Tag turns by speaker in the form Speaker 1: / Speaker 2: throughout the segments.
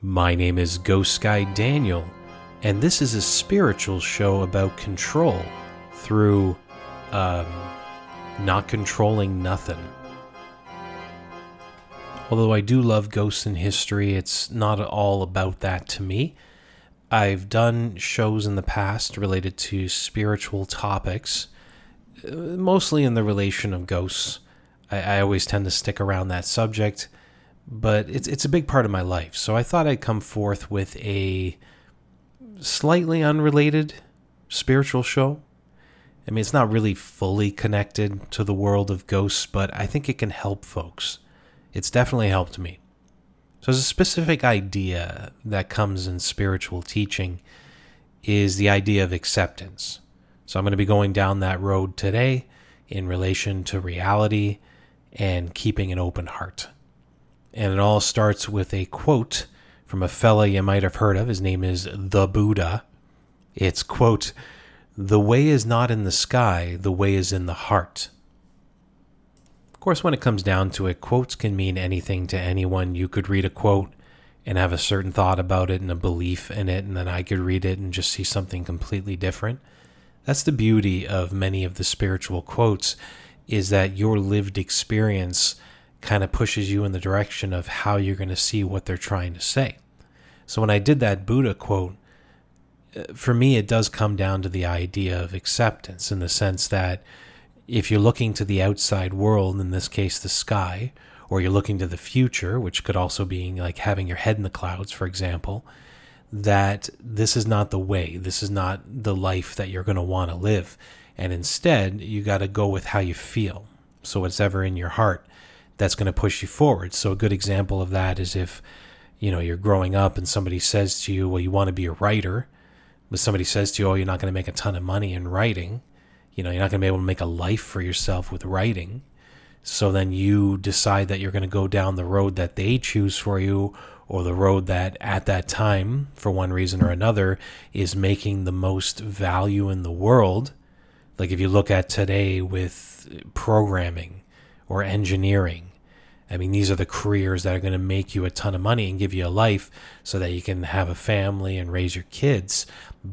Speaker 1: My name is Ghost Guy Daniel, and this is a spiritual show about control through, not controlling nothing. Although I do love ghosts and history, it's not all about that to me. I've done shows in the past related to spiritual topics, mostly in the relation of ghosts. I always tend to stick around that subject, but it's a big part of my life. So I thought I'd come forth with a slightly unrelated spiritual show. I mean, it's not really fully connected to the world of ghosts, but I think it can help folks. It's definitely helped me. So there's a specific idea that comes in spiritual teaching is the idea of acceptance. So I'm going to be going down that road today in relation to reality and keeping an open heart. And it all starts with a quote from a fella you might have heard of. His name is the Buddha. It's, quote, "The way is not in the sky, the way is in the heart." Of course, when it comes down to it, quotes can mean anything to anyone. You could read a quote and have a certain thought about it and a belief in it, and then I could read it and just see something completely different. That's the beauty of many of the spiritual quotes, is that your lived experience kind of pushes you in the direction of how you're going to see what they're trying to say. So when I did that Buddha quote, for me, it does come down to the idea of acceptance, in the sense that if you're looking to the outside world, in this case the sky, or you're looking to the future, which could also be like having your head in the clouds, for example, that this is not the way, this is not the life that you're going to want to live. And instead, you got to go with how you feel. So whatever in your heart, that's going to push you forward. So a good example of that is if, you're growing up and somebody says to you, well, you want to be a writer, but somebody says to you, oh, you're not going to make a ton of money in writing. You're not going to be able to make a life for yourself with writing. So then you decide that you're going to go down the road that they choose for you, or the road that at that time, for one reason or another, is making the most value in the world. Like if you look at today with programming or engineering, I mean, these are the careers that are going to make you a ton of money and give you a life so that you can have a family and raise your kids.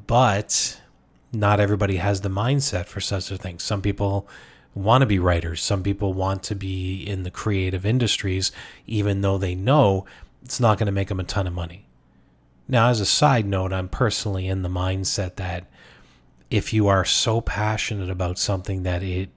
Speaker 1: But not everybody has the mindset for such a thing. Some people want to be writers. Some people want to be in the creative industries, even though they know it's not going to make them a ton of money. Now, as a side note, I'm personally in the mindset that if you are so passionate about something that it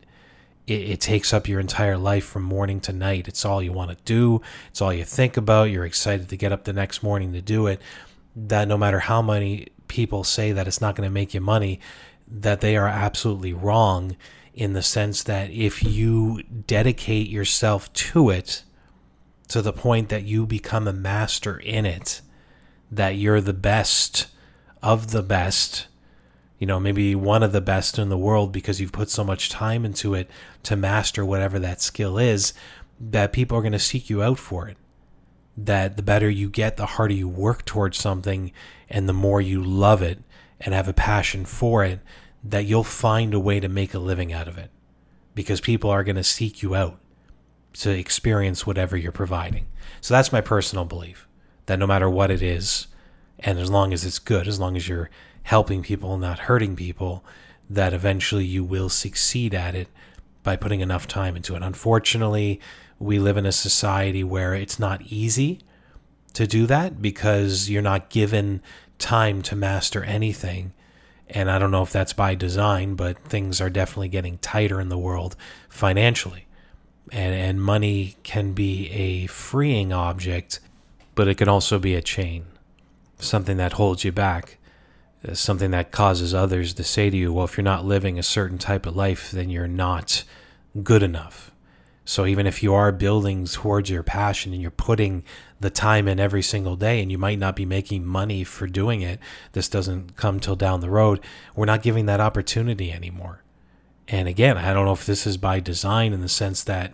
Speaker 1: takes up your entire life from morning to night, it's all you want to do, it's all you think about, you're excited to get up the next morning to do it, that no matter how many people say that it's not going to make you money, that they are absolutely wrong, in the sense that if you dedicate yourself to it to the point that you become a master in it, that you're the best of the best, maybe one of the best in the world because you've put so much time into it to master whatever that skill is, that people are going to seek you out for it. That the better you get, the harder you work towards something, and the more you love it and have a passion for it, that you'll find a way to make a living out of it, because people are going to seek you out to experience whatever you're providing. So that's my personal belief, that no matter what it is, and as long as it's good, as long as you're helping people, not hurting people, that eventually you will succeed at it by putting enough time into it. Unfortunately, we live in a society where it's not easy to do that, because you're not given time to master anything. And I don't know if that's by design, but things are definitely getting tighter in the world financially. And money can be a freeing object, but it can also be a chain, something that holds you back, something that causes others to say to you, well, if you're not living a certain type of life, then you're not good enough. So even if you are building towards your passion and you're putting the time in every single day, and you might not be making money for doing it, this doesn't come till down the road, we're not giving that opportunity anymore. And again, I don't know if this is by design, in the sense that,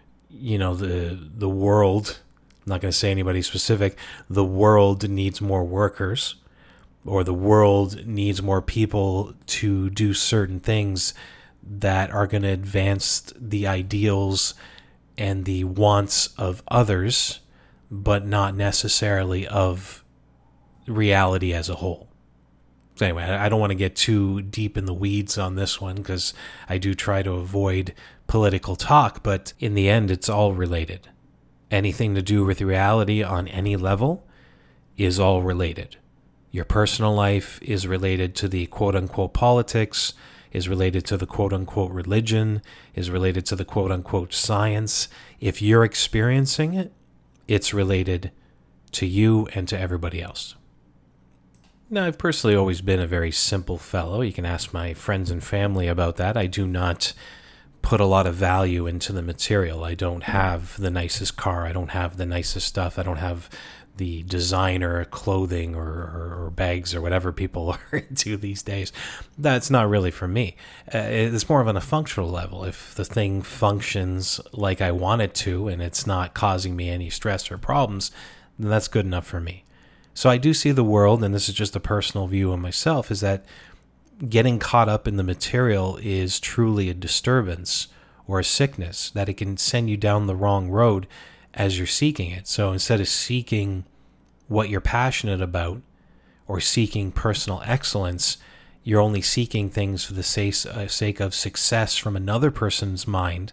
Speaker 1: the world, I'm not going to say anybody specific, the world needs more workers, or the world needs more people to do certain things that are going to advance the ideals and the wants of others, but not necessarily of reality as a whole. So anyway, I don't want to get too deep in the weeds on this one because I do try to avoid political talk, but in the end, it's all related. Anything to do with reality on any level is all related. Your personal life is related to the quote-unquote politics, is related to the quote-unquote religion, is related to the quote-unquote science. If you're experiencing it, it's related to you and to everybody else. Now, I've personally always been a very simple fellow. You can ask my friends and family about that. I do not put a lot of value into the material. I don't have the nicest car. I don't have the nicest stuff. I don't have the designer clothing or bags or whatever people are into these days. That's not really for me. It's more of on a functional level. If the thing functions like I want it to and it's not causing me any stress or problems, then that's good enough for me. So I do see the world, and this is just a personal view of myself, is that getting caught up in the material is truly a disturbance or a sickness, that it can send you down the wrong road as you're seeking it. So instead of seeking what you're passionate about or seeking personal excellence, you're only seeking things for the sake of success from another person's mind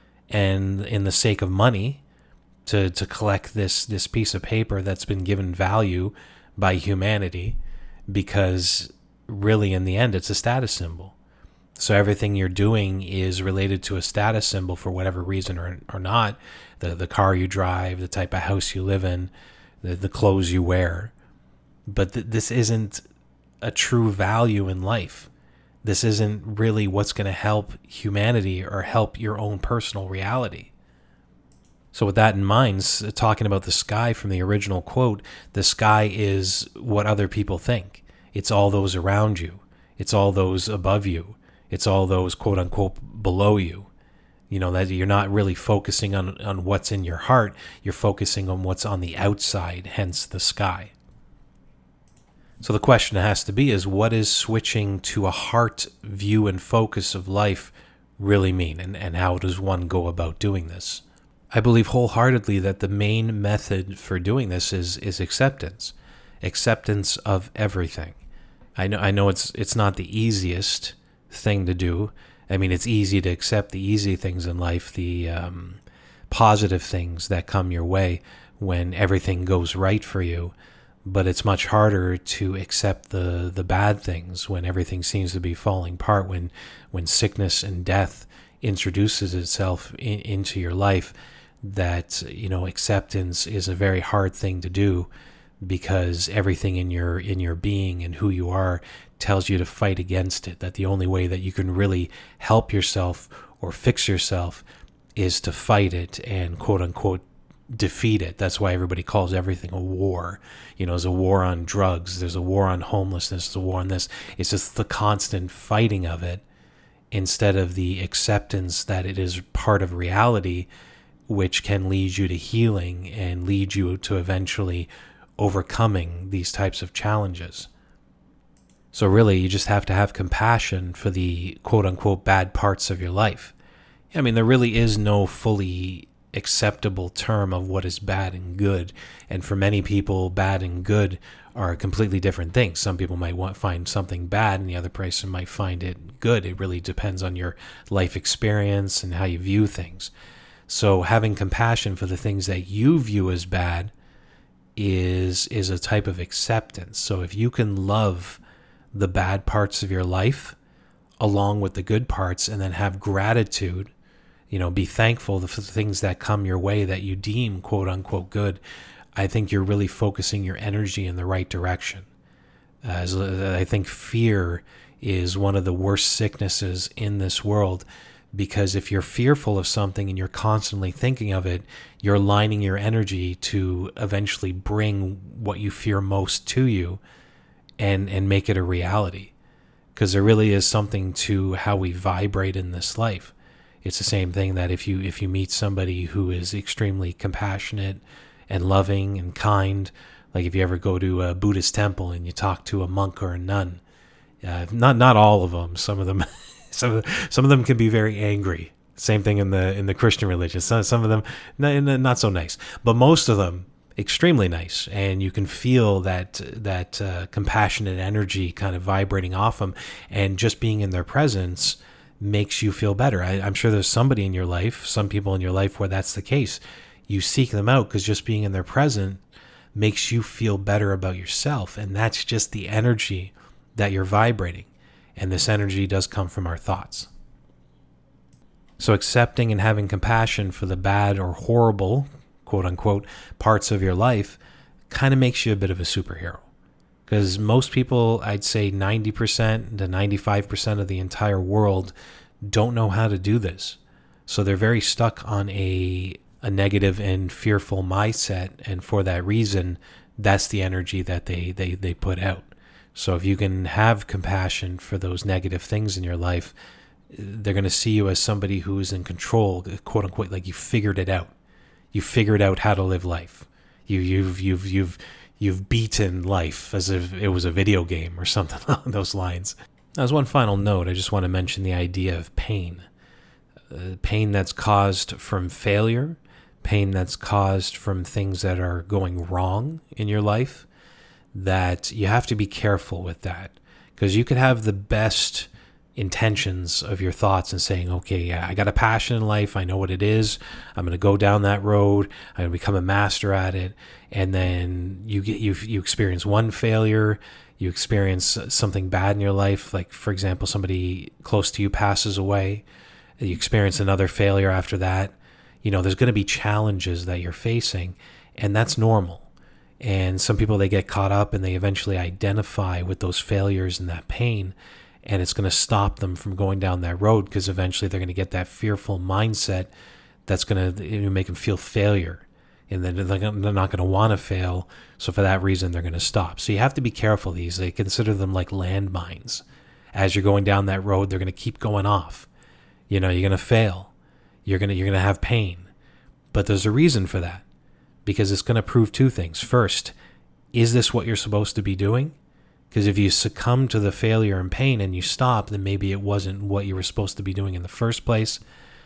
Speaker 1: and in the sake of money to collect this piece of paper that's been given value by humanity, because really in the end it's a status symbol. So everything you're doing is related to a status symbol for whatever reason or not. The car you drive, the type of house you live in, the clothes you wear. But this isn't a true value in life. This isn't really what's going to help humanity or help your own personal reality. So with that in mind, talking about the sky from the original quote, the sky is what other people think. It's all those around you. It's all those above you. It's all those quote unquote below you. You know, that you're not really focusing on what's in your heart. You're focusing on what's on the outside, hence the sky. So the question has to be is, what is switching to a heart view and focus of life really mean? And how does one go about doing this? I believe wholeheartedly that the main method for doing this is acceptance. Acceptance of everything. I know it's not the easiest thing to do. I mean, it's easy to accept the easy things in life, the positive things that come your way when everything goes right for you. But it's much harder to accept the bad things when everything seems to be falling apart, when sickness and death introduces itself into your life. That, you know, acceptance is a very hard thing to do, because everything in your being and who you are tells you to fight against it. That the only way that you can really help yourself or fix yourself is to fight it and quote unquote defeat it. That's why everybody calls everything a war. You know, there's a war on drugs, there's a war on homelessness, there's a war on this. It's just the constant fighting of it instead of the acceptance that it is part of reality, which can lead you to healing and lead you to eventually overcoming these types of challenges. So really, you just have to have compassion for the quote-unquote bad parts of your life. I mean, there really is no fully acceptable term of what is bad and good. And for many people, bad and good are completely different things. Some people might find something bad and the other person might find it good. It really depends on your life experience and how you view things. So having compassion for the things that you view as bad is a type of acceptance. So if you can love the bad parts of your life along with the good parts and then have gratitude, you know, be thankful for the things that come your way that you deem quote unquote good, I think you're really focusing your energy in the right direction. I think fear is one of the worst sicknesses in this world. Because if you're fearful of something and you're constantly thinking of it, you're aligning your energy to eventually bring what you fear most to you and make it a reality. Because there really is something to how we vibrate in this life. It's the same thing that if you meet somebody who is extremely compassionate and loving and kind, like if you ever go to a Buddhist temple and you talk to a monk or a nun, not all of them, some of them some of them can be very angry. Same thing in the Christian religion. Some of them not so nice, but most of them, extremely nice, and you can feel that compassionate energy kind of vibrating off them, and just being in their presence makes you feel better. I'm sure there's somebody in your life, some people in your life where that's the case. You seek them out because just being in their presence makes you feel better about yourself, and that's just the energy that you're vibrating, and this energy does come from our thoughts. So accepting and having compassion for the bad or horrible, quote unquote, parts of your life kind of makes you a bit of a superhero. Because most people, I'd say 90% to 95% of the entire world don't know how to do this. So they're very stuck on a negative and fearful mindset, and for that reason, that's the energy that they put out. So if you can have compassion for those negative things in your life, they're going to see you as somebody who's in control, quote unquote, like you figured it out. You figured out how to live life. You've beaten life as if it was a video game or something along those lines. Now, as one final note, I just want to mention the idea of pain. Pain that's caused from failure, pain that's caused from things that are going wrong in your life, that you have to be careful with that. Because you could have the best intentions of your thoughts and saying, okay, yeah, I got a passion in life, I know what it is, I'm going to go down that road, I'm going to become a master at it, and then you experience one failure, you experience something bad in your life, like for example, somebody close to you passes away, you experience another failure after that. There's going to be challenges that you're facing, and that's normal. And some people, they get caught up and they eventually identify with those failures and that pain, and it's going to stop them from going down that road, because eventually they're going to get that fearful mindset that's going to make them feel failure, and then they're not going to want to fail. So for that reason, they're going to stop. So you have to be careful. They consider them like landmines. As you're going down that road, they're going to keep going off. You're going to fail. You're going to have pain. But there's a reason for that, because it's going to prove two things. First, is this what you're supposed to be doing? Because if you succumb to the failure and pain and you stop, then maybe it wasn't what you were supposed to be doing in the first place.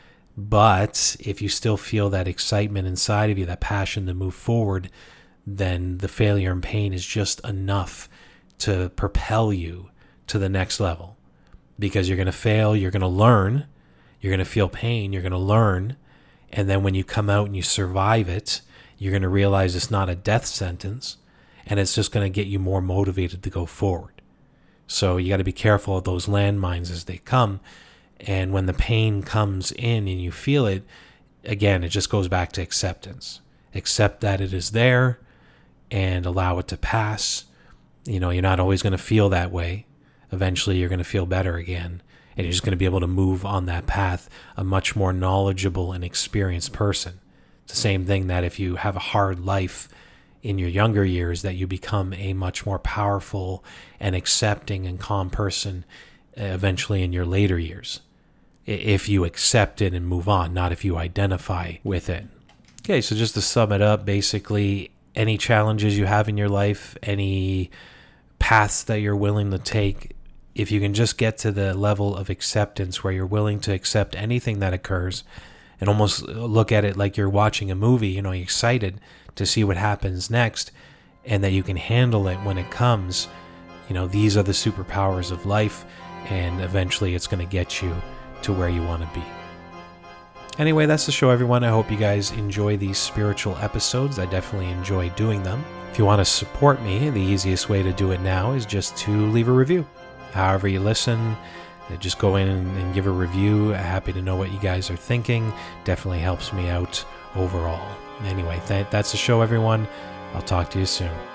Speaker 1: But if you still feel that excitement inside of you, that passion to move forward, then the failure and pain is just enough to propel you to the next level. Because you're going to fail, you're going to learn, you're going to feel pain, you're going to learn, and then when you come out and you survive it, you're going to realize it's not a death sentence, and it's just going to get you more motivated to go forward. So you got to be careful of those landmines as they come. And when the pain comes in and you feel it, again, it just goes back to acceptance. Accept that it is there and allow it to pass. You're not always going to feel that way. Eventually, you're going to feel better again. And you're just going to be able to move on that path, a much more knowledgeable and experienced person. It's the same thing that if you have a hard life in your younger years, that you become a much more powerful and accepting and calm person eventually in your later years. If you accept it and move on, not if you identify with it. Okay, so just to sum it up, basically, any challenges you have in your life, any paths that you're willing to take, if you can just get to the level of acceptance where you're willing to accept anything that occurs and almost look at it like you're watching a movie, you're excited to see what happens next, and that you can handle it when it comes, these are the superpowers of life, and eventually it's going to get you to where you want to be. Anyway, that's the show, everyone. I hope you guys enjoy these spiritual episodes. I definitely enjoy doing them. If you want to support me, the easiest way to do it now is just to leave a review. However you listen, just go in and give a review. Happy to know what you guys are thinking. Definitely helps me out overall. Anyway, that's the show, everyone. I'll talk to you soon.